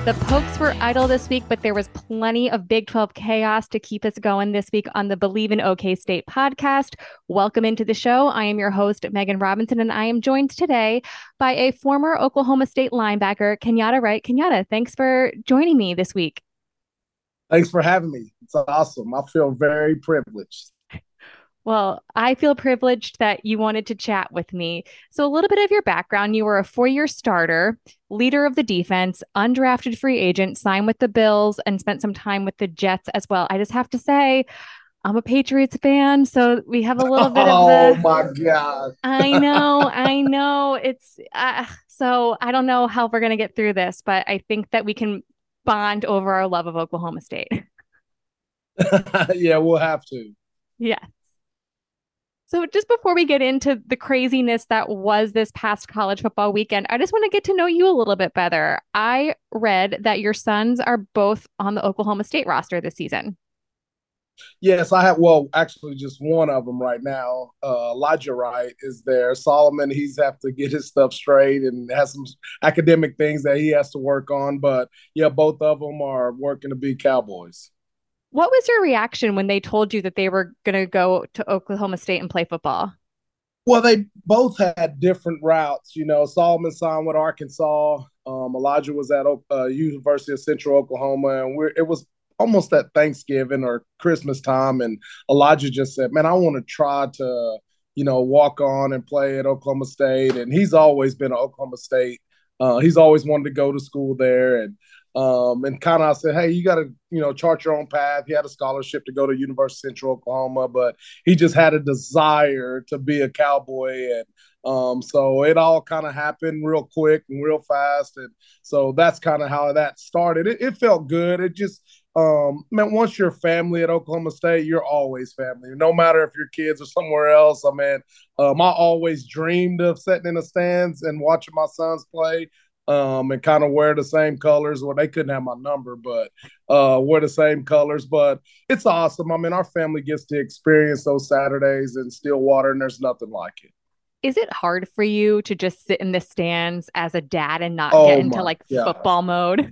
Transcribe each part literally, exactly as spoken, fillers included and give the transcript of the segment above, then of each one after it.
The Pokes were idle this week, but there was plenty of Big twelve chaos to keep us going this week on the Believe in OK State podcast. Welcome into the show. I am your host, Megan Robinson, and I am joined today by a former Oklahoma State linebacker, Kenyatta Wright. Kenyatta, thanks for joining me this week. Thanks for having me. It's awesome. I feel very privileged. Well, I feel privileged that you wanted to chat with me. So, a little bit of your background. You were a four year starter, leader of the defense, undrafted free agent, signed with the Bills, and spent some time with the Jets as well. I just have to say, I'm a Patriots fan. So, we have a little bit of Oh the. my God. I know, I know. It's uh, so I don't know how we're going to get through this, but I think that we can bond over our love of Oklahoma State. Yeah, we'll have to. Yeah. So, just before we get into the craziness that was this past college football weekend, I just want to get to know you a little bit better. I read that your sons are both on the Oklahoma State roster this season. Yes, I have. Well, actually, just one of them right now. Uh, Elijah Wright is there. Solomon, he's have to get his stuff straight and has some academic things that he has to work on. But yeah, both of them are working to be Cowboys. What was your reaction when they told you that they were going to go to Oklahoma State and play football? Well, they both had different routes. You know, Solomon signed with Arkansas. Um, Elijah was at uh, University of Central Oklahoma, and we're, it was almost at Thanksgiving or Christmas time. And Elijah just said, "Man, I want to try to, you know, walk on and play at Oklahoma State." And he's always been at Oklahoma State. Uh, he's always wanted to go to school there, and um, and kind of I said, "Hey, you got to, you know, chart your own path." He had a scholarship to go to University of Central Oklahoma, but he just had a desire to be a Cowboy, and um, so it all kind of happened real quick and real fast, and so that's kind of how that started. It, it felt good. It just um, man, once you're family at Oklahoma State, you're always family. No matter if your kids are somewhere else. I mean, um, I always dreamed of sitting in the stands and watching my sons play. Um, and kind of wear the same colors. Well, they couldn't have my number, but uh, wear the same colors. But it's awesome. I mean, our family gets to experience those Saturdays in Stillwater, and there's nothing like it. Is it hard for you to just sit in the stands as a dad and not get Oh into my like gosh. football mode?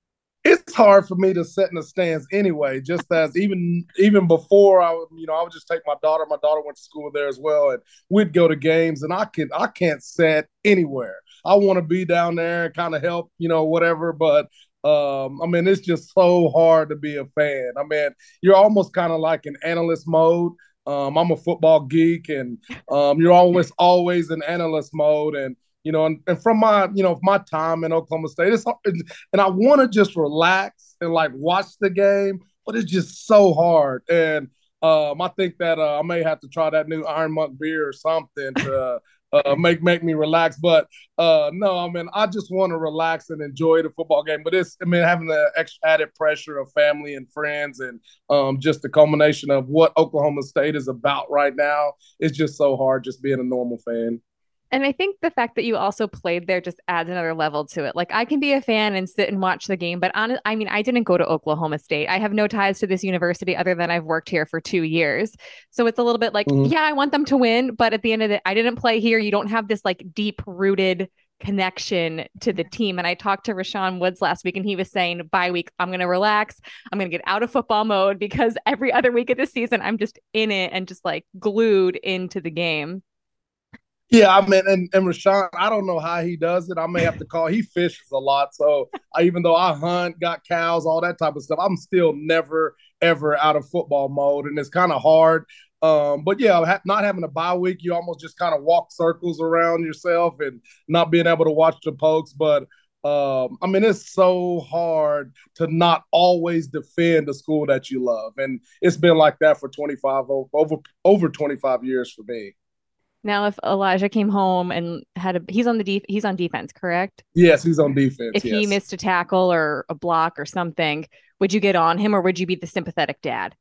It's hard for me to sit in the stands anyway. Just as even even before I, you know, I would just take my daughter. My daughter went to school there as well, and we'd go to games. And I can I can't sit anywhere. I want to be down there and kind of help, you know, whatever. But um, I mean, it's just so hard to be a fan. I mean, you're almost kind of like in analyst mode. Um, I'm a football geek, and um, you're always always in analyst mode, and you know, and, and from my, you know, my time in Oklahoma State, it's and I want to just relax and like watch the game, but it's just so hard. And um, I think that uh, I may have to try that new Iron Monk beer or something to uh, make make me relax. But uh, no, I mean, I just want to relax and enjoy the football game. But it's, I mean, having the extra added pressure of family and friends, and um, just the culmination of what Oklahoma State is about right now is just so hard. Just being a normal fan. And I think the fact that you also played there just adds another level to it. Like I can be a fan and sit and watch the game, but on, I mean, I didn't go to Oklahoma State. I have no ties to this university other than I've worked here for two years. So it's a little bit like, Mm-hmm. yeah, I want them to win, but at the end of it, I didn't play here. You don't have this like deep rooted connection to the team. And I talked to Rashawn Woods last week, and he was saying, bye week, I'm going to relax. I'm going to get out of football mode because every other week of the season, I'm just in it and just like glued into the game. Yeah, I mean, and, and Rashawn, I don't know how he does it. I may have to call. He fishes a lot, so I, even though I hunt, got cows, all that type of stuff, I'm still never ever out of football mode, and it's kind of hard. Um, but yeah, ha- not having a bye week, you almost just kind of walk circles around yourself and not being able to watch the pokes. But um, I mean, it's so hard to not always defend the school that you love, and it's been like that for twenty-five over over twenty-five years for me. Now, if Elijah came home and had a, he's on the def, he's on defense, correct? Yes, he's on defense. If he Yes. missed a tackle or a block or something, would you get on him or would you be the sympathetic dad?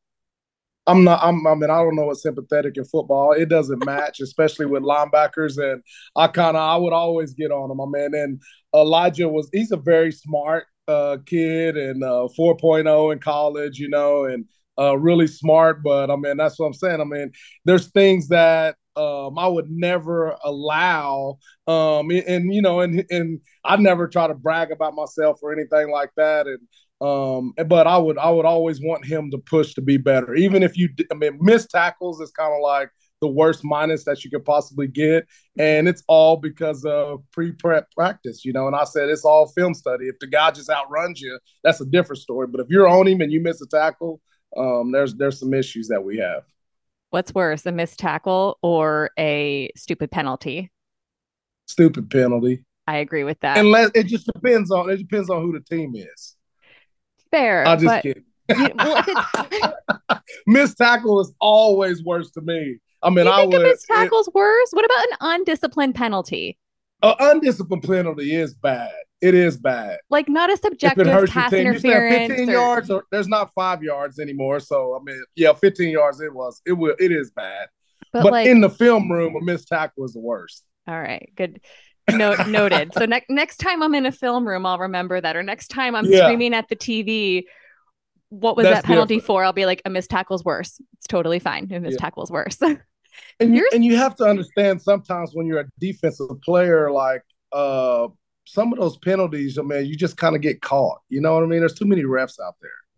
I'm not. I'm. I mean, I don't know what's sympathetic in football. It doesn't match, especially with linebackers. And I kind of, I would always get on him. I mean, and Elijah was. He's a very smart uh, kid, and uh, 4.0 in college. You know, and uh, really smart. But I mean, that's what I'm saying. I mean, there's things that um, I would never allow, um, and, and you know, and and I never try to brag about myself or anything like that, and um, but I would I would always want him to push to be better, even if you, I mean, missed tackles is kind of like the worst minus that you could possibly get, and it's all because of pre-prep practice, you know. And I said it's all film study. If the guy just outruns you, that's a different story. But if you're on him and you miss a tackle, um, there's there's some issues that we have. What's worse, a missed tackle or a stupid penalty? Stupid penalty. I agree with that. Unless it just depends on it depends on who the team is. Fair, I just but kidding. you, well, if it's Missed tackle is always worse to me. I mean, you I think a would missed tackle's worse? What about an undisciplined penalty? an undisciplined penalty is bad. It is bad. Like not a If it subjective hurts your pass team, you said interference fifteen or yards, or there's not five yards anymore. So I mean, yeah, fifteen yards. It was. It will. It is bad. but But like in the film room, a missed tackle is the worst. all right, good. Note noted. So ne- next time I'm in a film room, I'll remember that. Or next time I'm Yeah, screaming at the T V, what was that's that penalty different. for? I'll be like, a missed tackle's worse. It's totally fine. A missed Yeah. tackle's worse. And you, You're and you have to understand sometimes when you're a defensive player, like uh, some of those penalties, I mean, you just kind of get caught. You know what I mean? There's too many refs out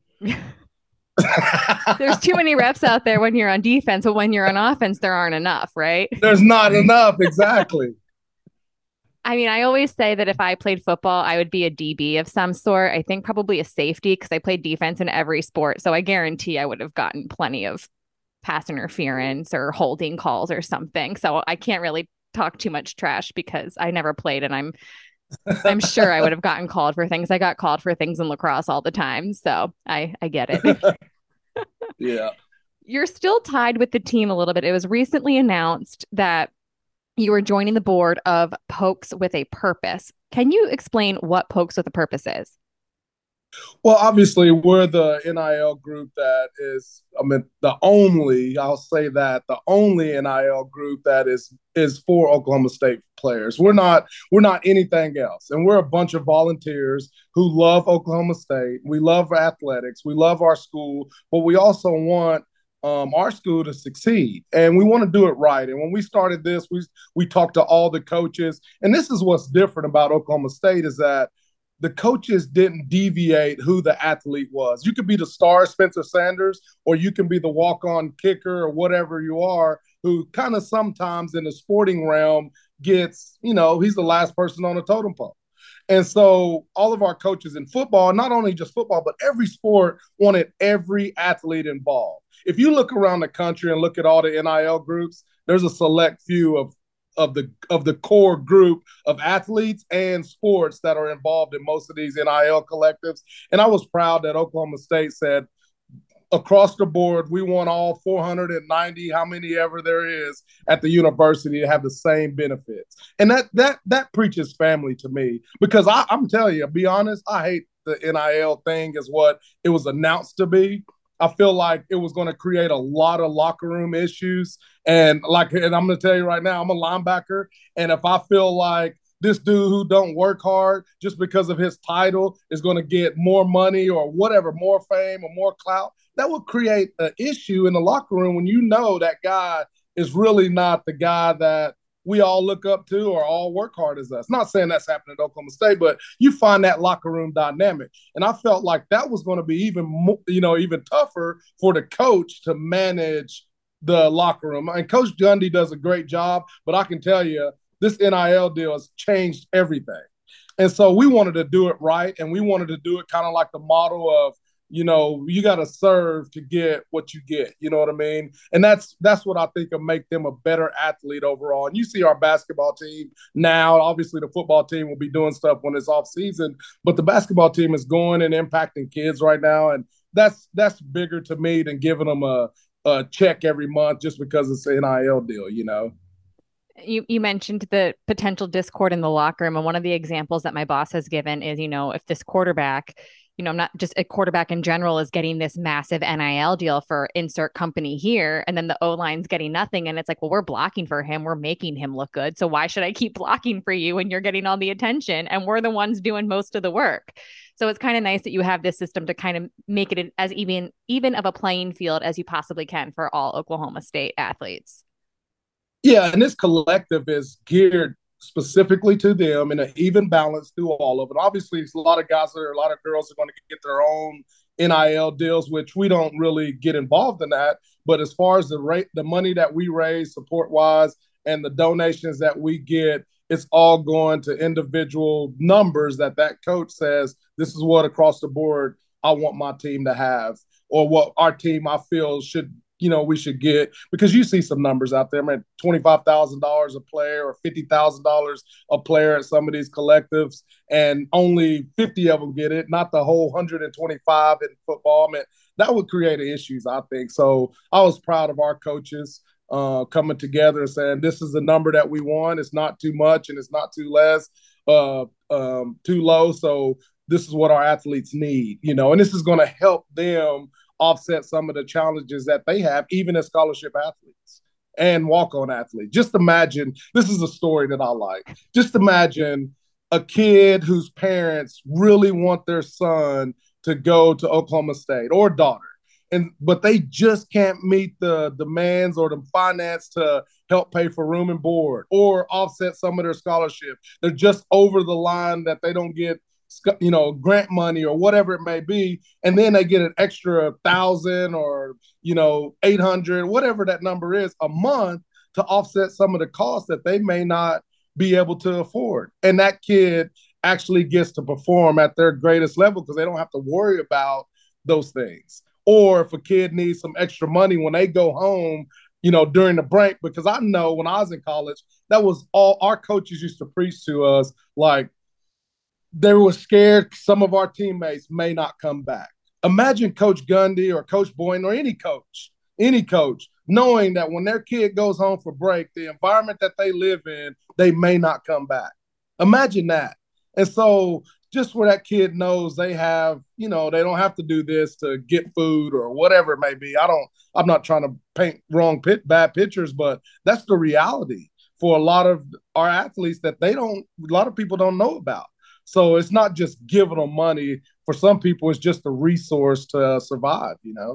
there's there. too many reps out there when you're on defense, but when you're on offense, there aren't enough, right? There's not enough, exactly. I mean, I always say that if I played football, I would be a D B of some sort. I think probably a safety because I played defense in every sport. So I guarantee I would have gotten plenty of pass interference or holding calls or something. So I can't really talk too much trash because I never played and I'm I'm sure I would have gotten called for things. I got called for things in lacrosse all the time. So I I get it. Yeah. You're still tied with the team a little bit. It was recently announced that you were joining the board of Pokes with a Purpose. Can you explain what Pokes with a Purpose is? Well, obviously, we're the N I L group that is, I mean, the only, I'll say that, the only N I L group that is is for Oklahoma State players. We're not we're not anything else. And we're a bunch of volunteers who love Oklahoma State. We love athletics. We love our school, but we also want um, our school to succeed, and we want to do it right. And when we started this, we we talked to all the coaches, and this is what's different about Oklahoma State is that the coaches didn't deviate who the athlete was. You could be the star Spencer Sanders, or you can be the walk-on kicker or whatever you are, who kind of sometimes in the sporting realm gets, you know, he's the last person on the totem pole. And so all of our coaches in football, not only just football, but every sport wanted every athlete involved. If you look around the country and look at all the N I L groups, there's a select few of of the of the core group of athletes and sports that are involved in most of these N I L collectives. And I was proud that Oklahoma State said across the board, we want all four hundred ninety, how many ever there is at the university to have the same benefits. And that that that preaches family to me because I, I'm telling you, be honest, I hate the N I L thing is what it was announced to be. I feel like it was going to create a lot of locker room issues. And like, and I'm going to tell you right now, I'm a linebacker. And if I feel like this dude who don't work hard just because of his title is going to get more money or whatever, more fame or more clout, that would create an issue in the locker room when you know that guy is really not the guy that we all look up to or all work hard as us. Not saying that's happening at Oklahoma State, but you find that locker room dynamic. And I felt like that was going to be even more, you know, even tougher for the coach to manage the locker room. And Coach Gundy does a great job, but I can tell you this N I L deal has changed everything. And so we wanted to do it right, and we wanted to do it kind of like the model of, you know, you got to serve to get what you get. You know what I mean? And that's that's what I think will make them a better athlete overall. And you see our basketball team now. Obviously, the football team will be doing stuff when it's off season, but the basketball team is going and impacting kids right now, and that's that's bigger to me than giving them a, a check every month just because it's an N I L deal. You know. You you mentioned the potential discord in the locker room, and one of the examples that my boss has given is, you know, if this quarterback, you know, I'm not just a quarterback in general is getting this massive N I L deal for insert company here, and then the O line's getting nothing, and it's like, well, we're blocking for him, we're making him look good, so why should I keep blocking for you when you're getting all the attention and we're the ones doing most of the work? So it's kind of nice that you have this system to kind of make it as even even of a playing field as you possibly can for all Oklahoma State athletes. Yeah, and this collective is geared specifically to them in an even balance through all of it. Obviously, it's a lot of guys there, a lot of girls are going to get their own N I L deals, which we don't really get involved in that. But as far as the rate, the money that we raise support wise and the donations that we get, it's all going to individual numbers that that coach says this is what across the board I want my team to have, or what our team I feel should you know we should get, because you see some numbers out there, man, twenty-five thousand dollars a player or fifty thousand dollars a player at some of these collectives, and only fifty of them get it, not the whole one hundred twenty-five in football. Man, that would create issues, I think. So I was proud of our coaches uh, coming together and saying this is the number that we want. It's not too much and it's not too less, uh, um, too low. So this is what our athletes need, you know, and this is going to help them offset some of the challenges that they have, even as scholarship athletes and walk-on athletes. Just imagine, this is a story that I like. Just imagine a kid whose parents really want their son to go to Oklahoma State, or daughter, and but they just can't meet the demands or the finance to help pay for room and board or offset some of their scholarship. They're just over the line that they don't get you know, grant money or whatever it may be, and then they get an extra thousand or you know eight hundred, whatever that number is, a month to offset some of the costs that they may not be able to afford. And that kid actually gets to perform at their greatest level because they don't have to worry about those things. Or if a kid needs some extra money when they go home, you know, during the break, because I know when I was in college, that was all our coaches used to preach to us, like, they were scared some of our teammates may not come back. Imagine Coach Gundy or Coach Boynton or any coach, any coach, knowing that when their kid goes home for break, the environment that they live in, they may not come back. Imagine that. And so just where that kid knows they have, you know, they don't have to do this to get food or whatever it may be. I don't, I'm not trying to paint wrong, pit, bad pictures, but that's the reality for a lot of our athletes that they don't, a lot of people don't know about. So it's not just giving them money. For some people, it's just a resource to uh, survive, you know?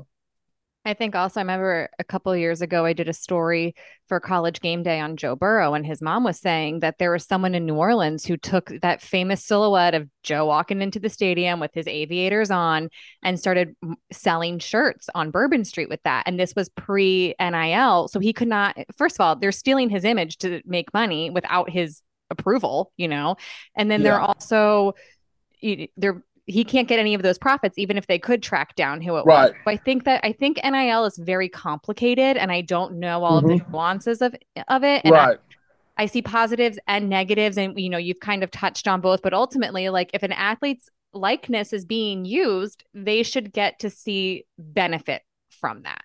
I think also, I remember a couple of years ago, I did a story for College Game Day on Joe Burrow, and his mom was saying that there was someone in New Orleans who took that famous silhouette of Joe walking into the stadium with his aviators on and started selling shirts on Bourbon Street with that. And this was pre N I L. So he could not, first of all, they're stealing his image to make money without his approval, you know, and then they're Yeah. also, they're he can't get any of those profits, even if they could track down who it was. Right. So I think that I think N I L is very complicated, and I don't know all of the Mm-hmm. nuances of of it. And I Right. I see positives and negatives, and you know you've kind of touched on both. But ultimately, like if an athlete's likeness is being used, they should get to see benefit from that.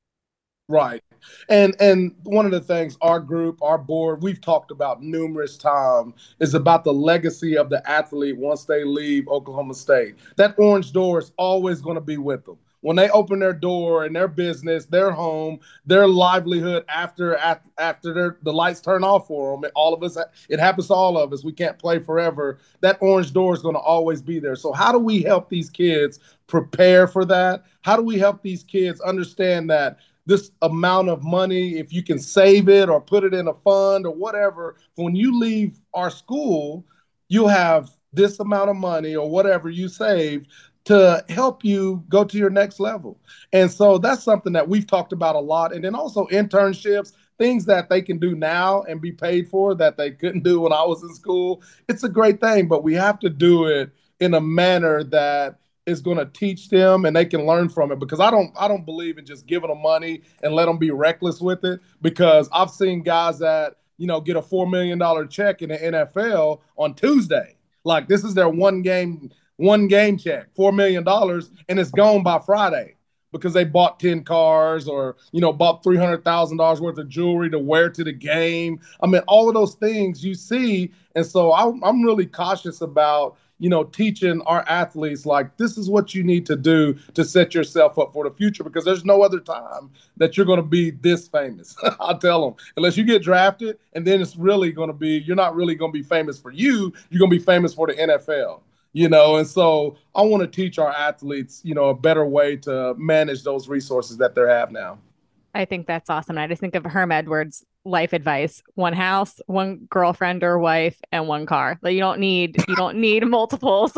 Right. And and one of the things our group, our board, we've talked about numerous times is about the legacy of the athlete once they leave Oklahoma State. That orange door is always going to be with them. When they open their door and their business, their home, their livelihood after after their, the lights turn off for them, all of us, it happens to all of us. We can't play forever. That orange door is going to always be there. So how do we help these kids prepare for that? How do we help these kids understand that this amount of money, if you can save it or put it in a fund or whatever, when you leave our school, you'll have this amount of money or whatever you saved to help you go to your next level. And so that's something that we've talked about a lot. And then also internships, things that they can do now and be paid for that they couldn't do when I was in school. It's a great thing, but we have to do it in a manner that is going to teach them and they can learn from it, because I don't I don't believe in just giving them money and let them be reckless with it, because I've seen guys that, you know, get a four million dollars check in the N F L on Tuesday. Like this is their one game one game check, four million dollars, and it's gone by Friday because they bought ten cars or, you know, bought three hundred thousand dollars worth of jewelry to wear to the game. I mean, all of those things you see. And so I, I'm really cautious about, you know, teaching our athletes, like, this is what you need to do to set yourself up for the future, because there's no other time that you're going to be this famous. I'll tell them, unless you get drafted, and then it's really going to be, you're not really going to be famous for you. You're going to be famous for the N F L, you know? And so I want to teach our athletes, you know, a better way to manage those resources that they have now. I think that's awesome. And I just think of Herm Edwards life advice: one house, one girlfriend or wife, and one car. Like you don't need you don't need multiples.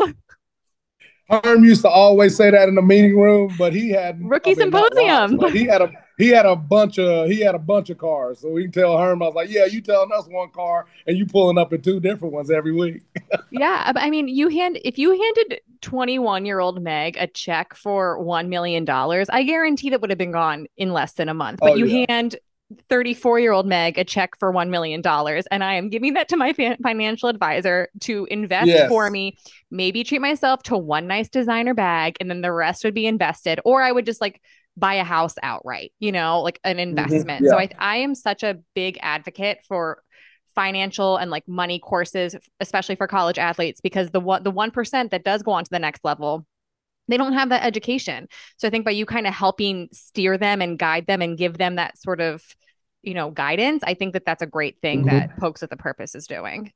Herm used to always say that in the meeting room, but he had, I Rookie mean, not wives, symposium. but he had a he had a bunch of he had a bunch of cars. So we can tell Herm, I was like, yeah, you telling us one car and you pulling up in two different ones every week. Yeah, I mean, you hand if you handed twenty-one year old Meg a check for one million dollars, I guarantee that would have been gone in less than a month. But Oh you yeah. hand thirty-four year old Meg a check for one million dollars, and I am giving that to my fa- financial advisor to invest for Yes. me, maybe treat myself to one nice designer bag, and then the rest would be invested. Or I would just like buy a house outright, you know, like an Mm-hmm. investment. So Yeah. I, I am such a big advocate for financial and like money courses, especially for college athletes, because the one the one percent that does go on to the next level, they don't have that education. So I think by you kind of helping steer them and guide them and give them that sort of, you know, guidance, I think that that's a great thing that Mm-hmm. Pokes at the Purpose is doing.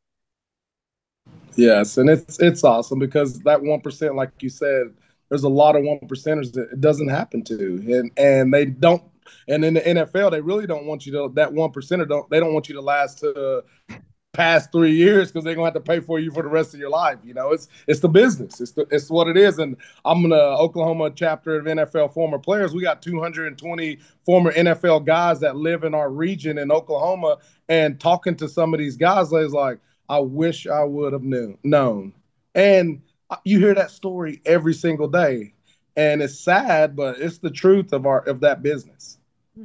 Yes, and it's it's awesome because that one percent, like you said, there's a lot of one percenters that it doesn't happen to, and and they don't. And in the N F L, they really don't want you to that one percenter. Don't they don't want you to last to past three years because they're gonna have to pay for you for the rest of your life. You know, it's it's the business. It's the, it's what it is. And I'm in the Oklahoma chapter of N F L former players. We got two hundred twenty former N F L guys that live in our region in Oklahoma. And talking to some of these guys, I was like, I wish I would have knew known. And you hear that story every single day, and it's sad, but it's the truth of our of that business.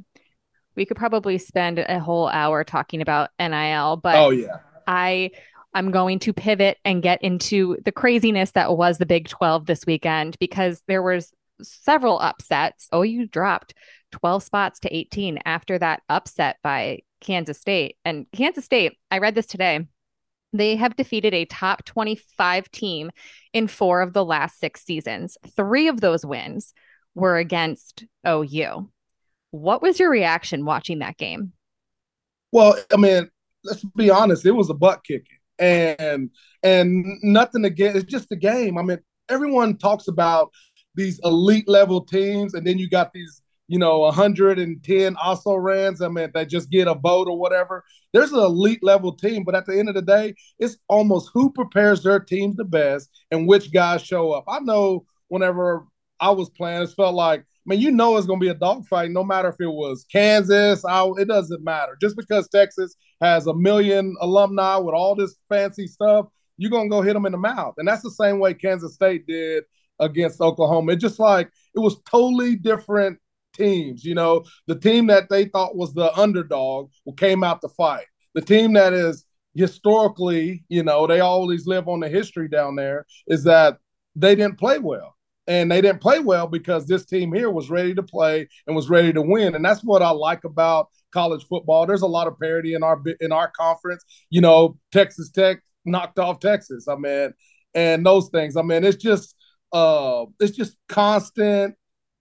We could probably spend a whole hour talking about N I L, but Oh yeah. I I'm going to pivot and get into the craziness that was the Big twelve this weekend because there was several upsets. Oh, you dropped twelve spots to eighteen after that upset by Kansas State. And Kansas State, I read this today. They have defeated a top twenty-five team in four of the last six seasons. Three of those wins were against O U. What was your reaction watching that game? Well, I mean, let's be honest. It was a butt kicking, and and nothing again. It's just a game. I mean, everyone talks about these elite level teams, and then you got these, you know, one hundred ten also rans. I mean, they just get a vote or whatever. There's an elite level team, but at the end of the day, it's almost who prepares their teams the best and which guys show up. I know whenever I was playing, it felt like, I mean, you know it's going to be a dogfight no matter if it was Kansas. I, it doesn't matter. Just because Texas has a million alumni with all this fancy stuff, you're going to go hit them in the mouth. And that's the same way Kansas State did against Oklahoma. It just like it was totally different teams. You know, the team that they thought was the underdog came out to fight. The team that is historically, you know, they always live on the history down there, is that they didn't play well. And they didn't play well because this team here was ready to play and was ready to win. And that's what I like about college football. There's a lot of parity in our in our conference. You know, Texas Tech knocked off Texas. I mean, and those things. I mean, it's just uh, it's just constant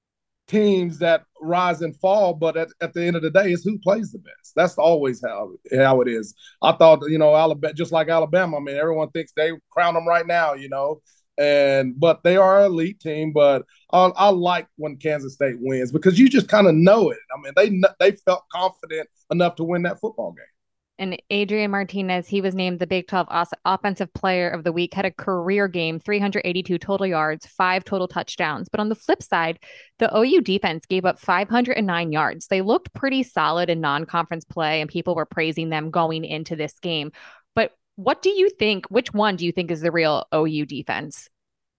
teams that rise and fall. But at, at the end of the day, it's who plays the best. That's always how how it is. I thought, you know, Alabama, just like Alabama. I mean, everyone thinks they crown them right now. You know, and but they are an elite team. But I, I like when Kansas State wins because you just kind of know it. I mean, they they felt confident enough to win that football game. And Adrian Martinez, he was named the Big twelve Offensive Player of the Week, had a career game, three hundred eighty-two total yards, five total touchdowns. But on the flip side, the O U defense gave up five hundred nine yards. They looked pretty solid in non conference play, and people were praising them going into this game. But what do you think? Which one do you think is the real O U defense?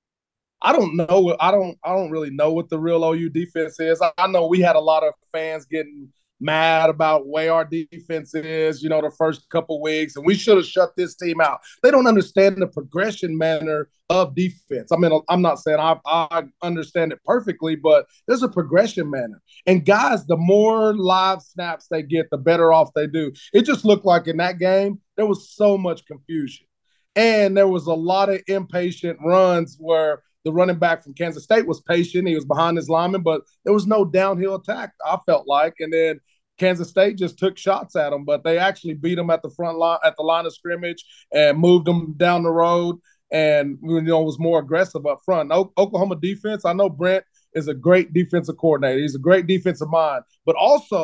I don't know. I don't. I don't really know what the real O U defense is. I, I know we had a lot of fans getting mad about way our defense is, you know, the first couple weeks, and we should have shut this team out. They don't understand the progression manner of defense. I mean, I'm not saying I, I understand it perfectly, but there's a progression manner. And guys, the more live snaps they get, the better off they do. It just looked like in that game, there was so much confusion. And there was a lot of impatient runs where the running back from Kansas State was patient. He was behind his lineman, but there was no downhill attack, I felt like. And then Kansas State just took shots at them, but they actually beat them at the front line, at the line of scrimmage, and moved them down the road, and you know was more aggressive up front. O- Oklahoma defense, I know Brent is a great defensive coordinator. He's a great defensive mind, but also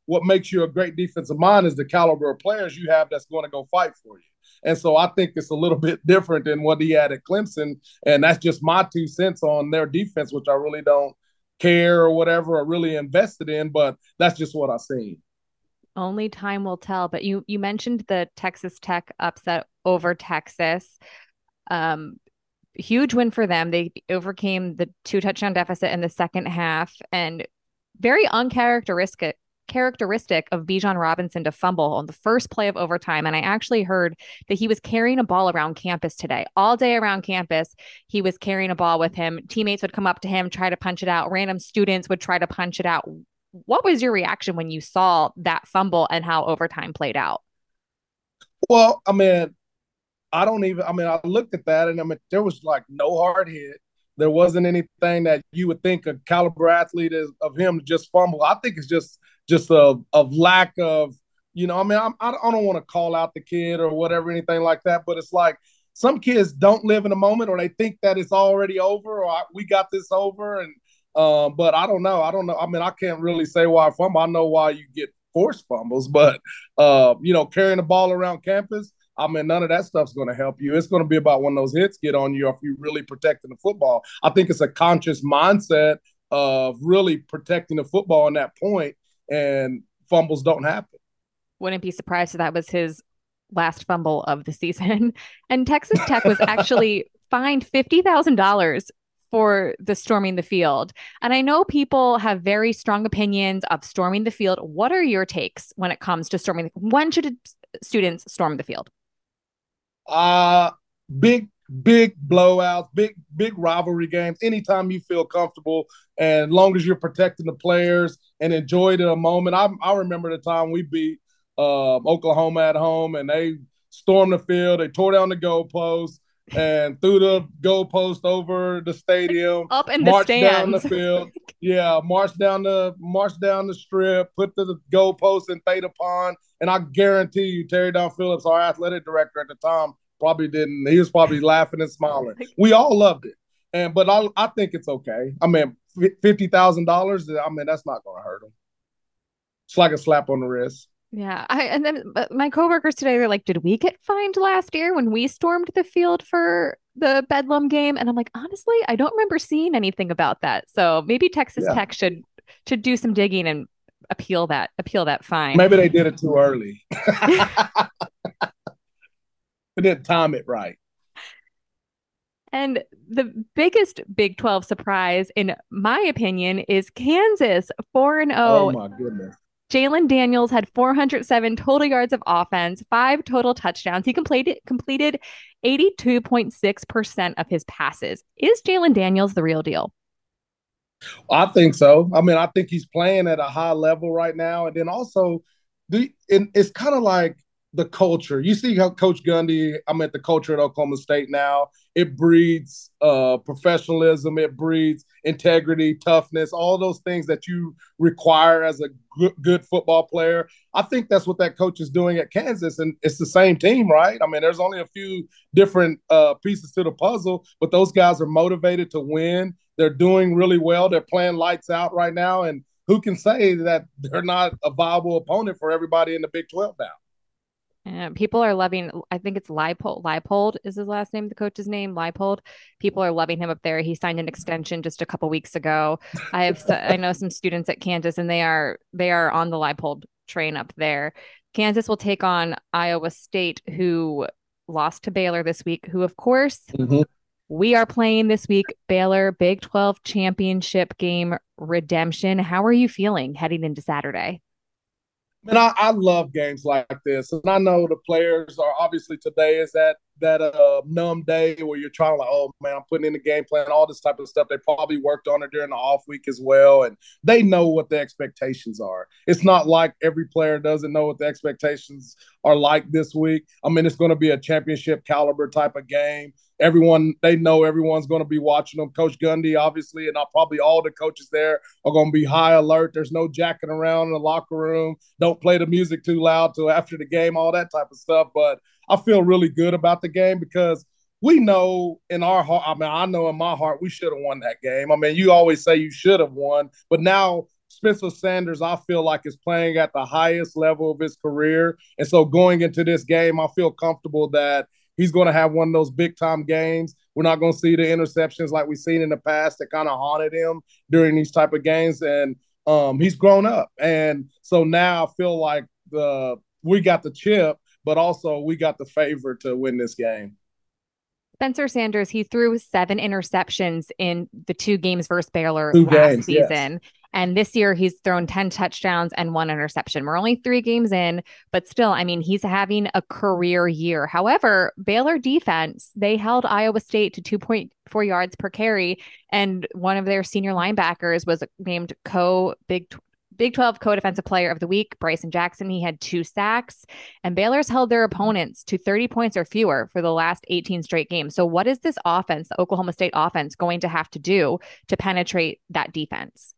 what makes you a great defensive mind is the caliber of players you have that's going to go fight for you. And so I think it's a little bit different than what he had at Clemson. And that's just my two cents on their defense, which I really don't care or whatever or really invested in, but that's just what I've seen. Only time will tell. But you you mentioned the Texas Tech upset over Texas. Um, Huge win for them. They overcame the two touchdown deficit in the second half, and very uncharacteristic characteristic of Bijan Robinson to fumble on the first play of overtime. And I actually heard that he was carrying a ball around campus today. All day around campus, he was carrying a ball with him. Teammates would come up to him, try to punch it out. Random students would try to punch it out. What was your reaction when you saw that fumble and how overtime played out? Well, I mean, I don't even, I mean, I looked at that and I mean, there was like no hard hit. There wasn't anything that you would think a caliber athlete is of him to just fumble. I think it's just, just a, a lack of, you know, I mean, I'm, I don't want to call out the kid or whatever, anything like that, but it's like some kids don't live in a moment or they think that it's already over or we got this over. And, um, but I don't know. I don't know. I mean, I can't really say why I fumble. I know why you get forced fumbles, but, uh, you know, carrying the ball around campus, I mean, none of that stuff's going to help you. It's going to be about when those hits get on you if you're really protecting the football. I think it's a conscious mindset of really protecting the football in that point, and fumbles don't happen. Wouldn't be surprised if that was his last fumble of the season. And Texas Tech was actually fined fifty thousand dollars for the storming the field. And I know people have very strong opinions of storming the field. What are your takes when it comes to storming? The, when should students storm the field? Uh big, big blowouts, big, big rivalry games. Anytime you feel comfortable, and long as you're protecting the players and enjoy the moment. I, I remember the time we beat uh, Oklahoma at home, and they stormed the field. They tore down the goalpost and threw the goalpost over the stadium, up in the marched stands. down the field. Yeah, marched down the marched down the strip, put the goalpost in Theta Pond, and I guarantee you, Terry Don Phillips, our athletic director at the time, probably didn't. He was probably laughing and smiling. We all loved it, and but I I think it's okay. I mean, fifty thousand dollars. I mean, that's not going to hurt them. It's like a slap on the wrist. Yeah, I and then my coworkers today were like, "Did we get fined last year when we stormed the field for the Bedlam game?" And I'm like, honestly, I don't remember seeing anything about that. So maybe Texas Yeah. Tech should should do some digging and appeal that appeal that fine. Maybe they did it too early. They didn't time it right. And the biggest Big twelve surprise, in my opinion, is Kansas four and Oh oh. my goodness. Jalen Daniels had four hundred seven total yards of offense, five total touchdowns. He completed completed eighty-two point six percent of his passes. Is Jalen Daniels the real deal? I think so. I mean, I think he's playing at a high level right now. And then also, the it, it's kind of like the culture. You see how Coach Gundy, I'm at the culture at Oklahoma State now. It breeds uh, professionalism. It breeds integrity, toughness, all those things that you require as a good, good football player. I think that's what that coach is doing at Kansas. And it's the same team, right? I mean, there's only a few different uh, pieces to the puzzle, but those guys are motivated to win. They're doing really well. They're playing lights out right now. And who can say that they're not a viable opponent for everybody in the Big twelve now? Yeah, people are loving, I think it's Leipold. Leipold is his last name, the coach's name, Leipold. People are loving him up there. He signed an extension just a couple weeks ago. I have, I know some students at Kansas, and they are they are on the Leipold train up there. Kansas will take on Iowa State, who lost to Baylor this week, who, of course, mm-hmm. we are playing this week. Baylor Big twelve championship game redemption. How are you feeling heading into Saturday? And I, I love games like this. And I know the players are obviously today is that that uh, numb day where you're trying to like, oh man, I'm putting in the game plan, all this type of stuff. They probably worked on it during the off week as well. And they know what the expectations are. It's not like every player doesn't know what the expectations are like this week. I mean, it's going to be a championship caliber type of game. Everyone, they know everyone's going to be watching them. Coach Gundy, obviously, and probably all the coaches there are going to be high alert. There's no jacking around in the locker room. Don't play the music too loud till after the game, all that type of stuff. But I feel really good about the game because we know in our heart, I mean, I know in my heart we should have won that game. I mean, you always say you should have won, but now Spencer Sanders, I feel like, is playing at the highest level of his career. And so going into this game, I feel comfortable that he's going to have one of those big time games. We're not going to see the interceptions like we've seen in the past that kind of haunted him during these type of games. And um, he's grown up. And so now I feel like the we got the chip, but also we got the favor to win this game. Spencer Sanders, he threw seven interceptions in the two games versus Baylor Two last games, season. Yes. And this year he's thrown ten touchdowns and one interception. We're only three games in, but still, I mean, he's having a career year. However, Baylor defense, they held Iowa State to two point four yards per carry. And one of their senior linebackers was named co Big Big twelve co-defensive player of the week, Bryson Jackson. He had two sacks, and Baylor's held their opponents to thirty points or fewer for the last eighteen straight games. So what is this offense, the Oklahoma State offense, going to have to do to penetrate that defense?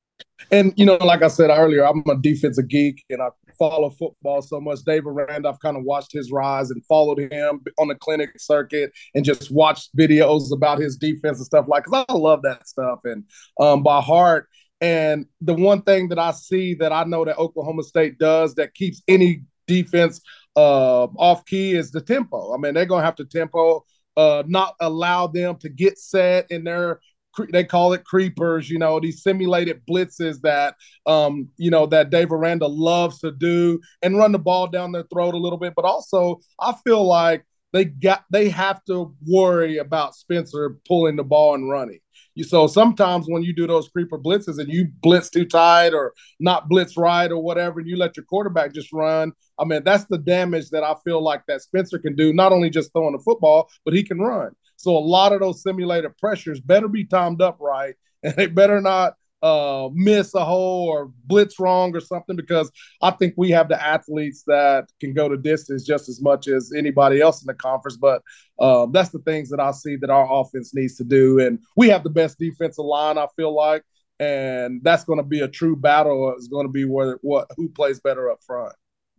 And, you know, like I said earlier, I'm a defensive geek and I follow football so much. David Aranda, I've kind of watched his rise and followed him on the clinic circuit and just watched videos about his defense and stuff like, because I love that stuff. And um, by heart, and the one thing that I see that I know that Oklahoma State does that keeps any defense uh, off key is the tempo. I mean, they're going to have to tempo, uh, not allow them to get set in their, they call it creepers, you know, these simulated blitzes that, um, you know, that Dave Aranda loves to do and run the ball down their throat a little bit. But also, I feel like they got, they have to worry about Spencer pulling the ball and running. So sometimes when you do those creeper blitzes and you blitz too tight or not blitz right or whatever, and you let your quarterback just run, I mean, that's the damage that I feel like that Spencer can do, not only just throwing the football, but he can run. So a lot of those simulated pressures better be timed up right, and they better not uh, miss a hole or blitz wrong or something, because I think we have the athletes that can go the distance just as much as anybody else in the conference. But uh, that's the things that I see that our offense needs to do. And we have the best defensive line, I feel like, and that's going to be a true battle. It's going to be where what who plays better up front.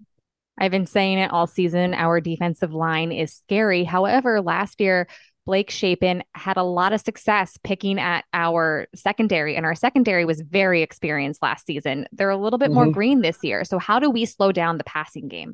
I've been saying it all season. Our defensive line is scary. However, last year, Blake Shapen had a lot of success picking at our secondary, and our secondary was very experienced last season. They're a little bit mm-hmm. more green this year. So how do we slow down the passing game?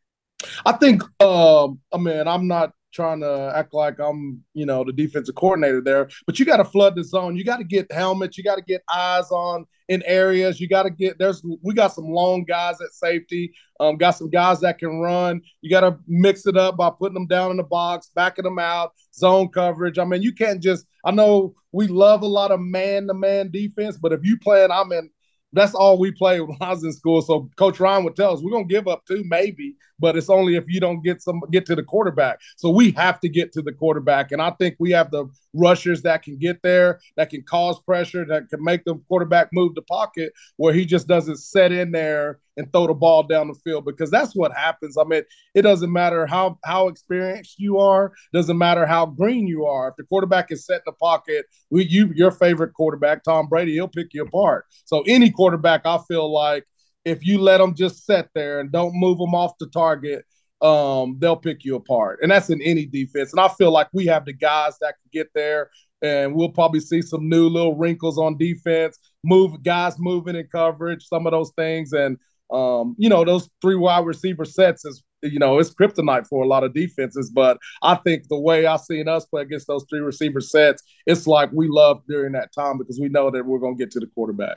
I think, um, I mean, I'm not trying to act like I'm, you know, the defensive coordinator there, but you got to flood the zone. You got to get helmets. You got to get eyes on in areas. You got to get, there's, we got some long guys at safety, um, got some guys that can run. You got to mix it up by putting them down in the box, backing them out, zone coverage. I mean, you can't just, I know we love a lot of man-to-man defense, but if you playing, I'm in, that's all we played when I was in school. So Coach Ryan would tell us we're gonna give up two, maybe, but it's only if you don't get some get to the quarterback. So we have to get to the quarterback, and I think we have the rushers that can get there, that can cause pressure, that can make the quarterback move the pocket where he just doesn't set in there and throw the ball down the field, because that's what happens. I mean, it doesn't matter how how experienced you are, doesn't matter how green you are. If the quarterback is set in the pocket, we, you your favorite quarterback, Tom Brady, he'll pick you apart. So any quarterback, I feel like, if you let them just sit there and don't move them off the target, um, they'll pick you apart. And that's in any defense. And I feel like we have the guys that can get there, and we'll probably see some new little wrinkles on defense, move guys moving in coverage, some of those things. And, um, you know, those three wide receiver sets is, you know, it's kryptonite for a lot of defenses. But I think the way I've seen us play against those three receiver sets, it's like we love during that time because we know that we're going to get to the quarterback.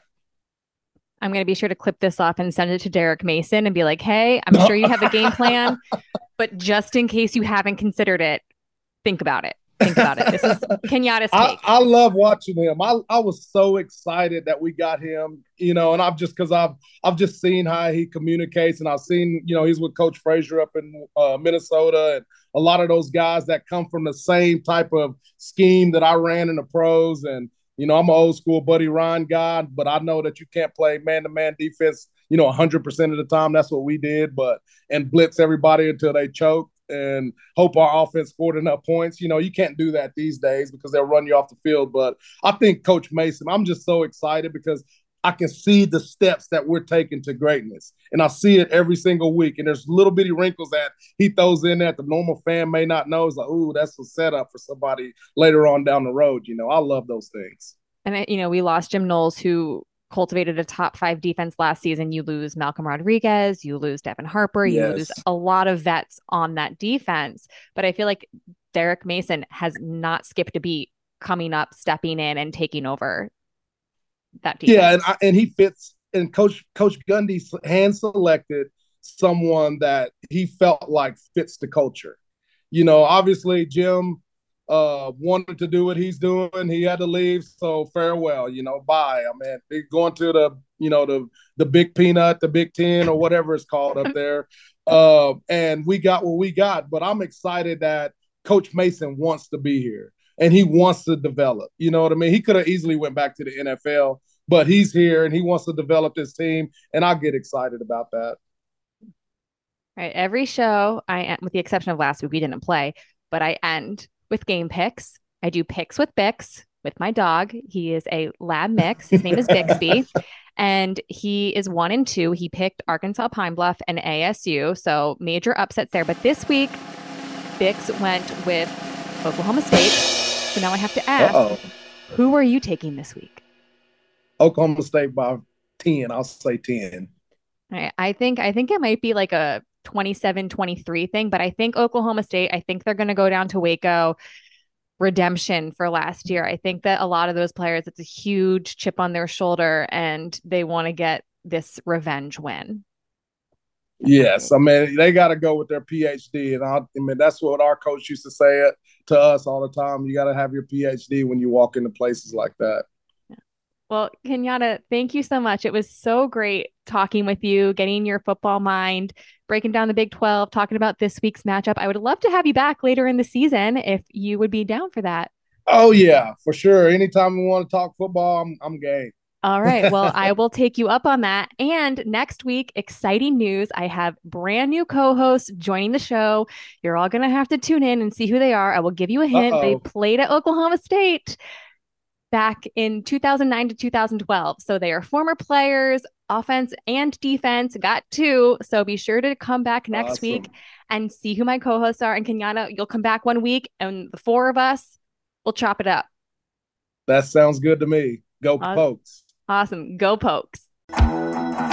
I'm going to be sure to clip this off and send it to Derek Mason and be like, hey, I'm sure you have a game plan, but just in case you haven't considered it, think about it. Think about it. This is Kenyatta's take. I, I love watching him. I, I was so excited that we got him, you know, and I've just, because I've, I've just seen how he communicates, and I've seen, you know, he's with Coach Frazier up in uh, Minnesota, and a lot of those guys that come from the same type of scheme that I ran in the pros. And you know, I'm an old school Buddy Ryan guy, but I know that you can't play man-to-man defense, you know, one hundred percent of the time. That's what we did, but and blitz everybody until they choke and hope our offense scored enough points. You know, you can't do that these days because they'll run you off the field. But I think Coach Mason, I'm just so excited because I can see the steps that we're taking to greatness. And I see it every single week. And there's little bitty wrinkles that he throws in that the normal fan may not know. It's like, ooh, that's a setup for somebody later on down the road. You know, I love those things. And, you know, we lost Jim Knowles, who cultivated a top five defense last season. You lose Malcolm Rodriguez, you lose Devin Harper, you lose Yes. a lot of vets on that defense. But I feel like Derek Mason has not skipped a beat coming up, stepping in, and taking over that Yeah, and defense. I, and he fits. And Coach Coach Gundy hand selected someone that he felt like fits the culture. You know, obviously Jim uh wanted to do what he's doing. He had to leave, so farewell. You know, bye. I mean, he's going to the you know the the Big Peanut, the Big Ten, or whatever it's called up there. Uh, and we got what we got. But I'm excited that Coach Mason wants to be here and he wants to develop. You know what I mean? He could have easily went back to the N F L, but he's here and he wants to develop this team, and I get excited about that. Right. Every show, I with the exception of last week, we didn't play, but I end with game picks. I do picks with Bix with my dog. He is a lab mix. His name is Bixby, and he is one and two. He picked Arkansas Pine Bluff and A S U, so major upsets there. But this week, Bix went with Oklahoma State. So now I have to ask, Uh-oh. who are you taking this week? Oklahoma State by ten. I'll say ten. I, I think I think it might be like a twenty-seven twenty-three thing, but I think Oklahoma State, I think they're going to go down to Waco. Redemption for last year. I think that a lot of those players, it's a huge chip on their shoulder and they want to get this revenge win. Yes, I mean they got to go with their P H D, and I, I mean that's what our coach used to say it to us all the time. You got to have your P H D when you walk into places like that. Well, Kenyatta, thank you so much. It was so great talking with you, getting your football mind, breaking down the Big twelve, talking about this week's matchup. I would love to have you back later in the season if you would be down for that. Oh yeah, for sure. Anytime we want to talk football, I'm I'm game. All right. Well, I will take you up on that. And next week, exciting news. I have brand new co-hosts joining the show. You're all going to have to tune in and see who they are. I will give you a hint. They Uh-oh. played at Oklahoma State back in two thousand nine to two thousand twelve. So they are former players, offense and defense, got two. So be sure to come back next week Awesome. and see who my co-hosts are. And Kenyatta, you'll come back one week and the four of us will chop it up. That sounds good to me. Go Aw- Pokes. Awesome. Go Pokes.